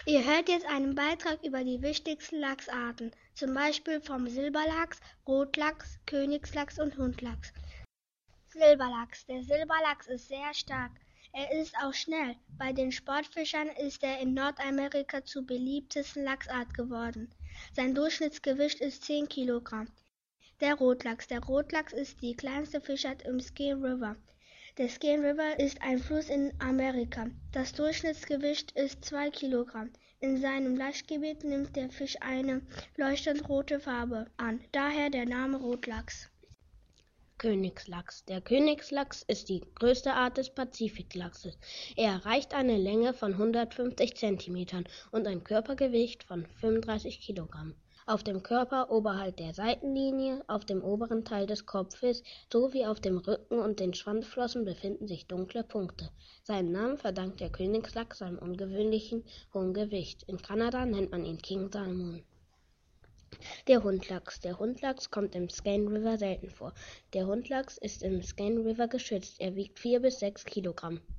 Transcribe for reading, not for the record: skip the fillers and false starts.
Ihr hört jetzt einen Beitrag über die wichtigsten Lachsarten, zum Beispiel vom Silberlachs, Rotlachs, Königslachs und Hundlachs. Silberlachs. Der Silberlachs ist sehr stark. Er ist auch schnell. Bei den Sportfischern ist er in Nordamerika zur beliebtesten Lachsart geworden. Sein Durchschnittsgewicht ist 10 Kilogramm. Der Rotlachs. Der Rotlachs ist die kleinste Fischart im Skean River. Der Skean River ist ein Fluss in Amerika. Das Durchschnittsgewicht ist 2 Kilogramm. In seinem Laichgebiet nimmt der Fisch eine leuchtend rote Farbe an, daher der Name Rotlachs. Königslachs. Der Königslachs ist die größte Art des Pazifiklachses. Er erreicht eine Länge von 150 cm und ein Körpergewicht von 35 Kilogramm. Auf dem Körper oberhalb der Seitenlinie, auf dem oberen Teil des Kopfes sowie auf dem Rücken und den Schwanzflossen befinden sich dunkle Punkte. Seinen Namen verdankt der Königslachs seinem ungewöhnlichen hohen Gewicht. In Kanada nennt man ihn King Salmon. Der Hundlachs. Der Hundlachs kommt im Skean River selten vor. Der Hundlachs ist im Skean River geschützt. Er wiegt 4 bis 6 Kilogramm.